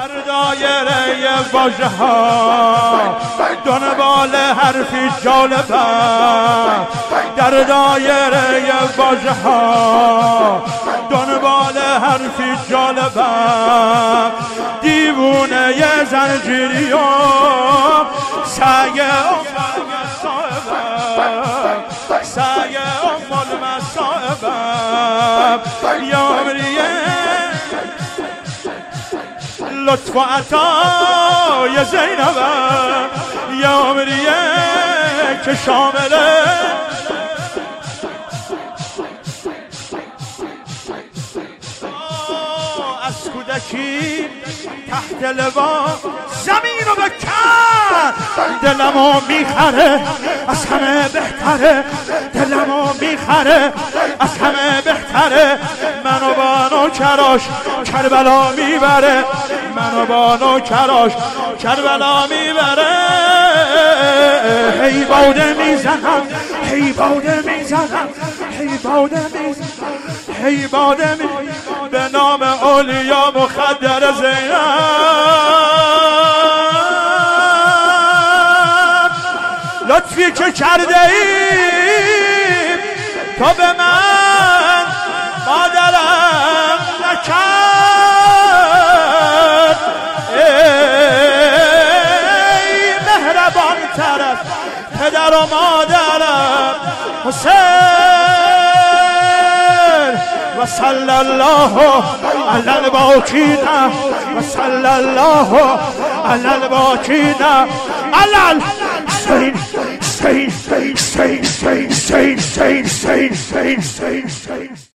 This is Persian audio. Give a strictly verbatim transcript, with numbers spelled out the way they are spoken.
در دایره واژه ها دنبال حرفی جالبم، در دایره واژه ها دنبال حرفی جالبم، دیوونه ی زنجیری و سعی امال مسائبم، سعی امال مسائبم، یا مریه لطف و عطای زینبم، یا مریه که شامله از کودکی تحت لباس زمین رو بکن، دلمو میخره از همه بهتره، دلمو میخره از همه بهتره، منو با نوکراش کربلا میبره، منو با نوکراش کربلا میبره، هی باده میزنم، هی باده میزنم، هی باده میزنم، هی باده میزنم به نام اولیا مخدر زینب، لطفی که کرده ای تو به من مادرم نکرد، ای مهربان تر از پدر و مادرم حسین، و صلی الله علی الباکین، و صلی الله علی الباکین علی الحسین، حسین حسین حسین حسین حسین حسین حسین.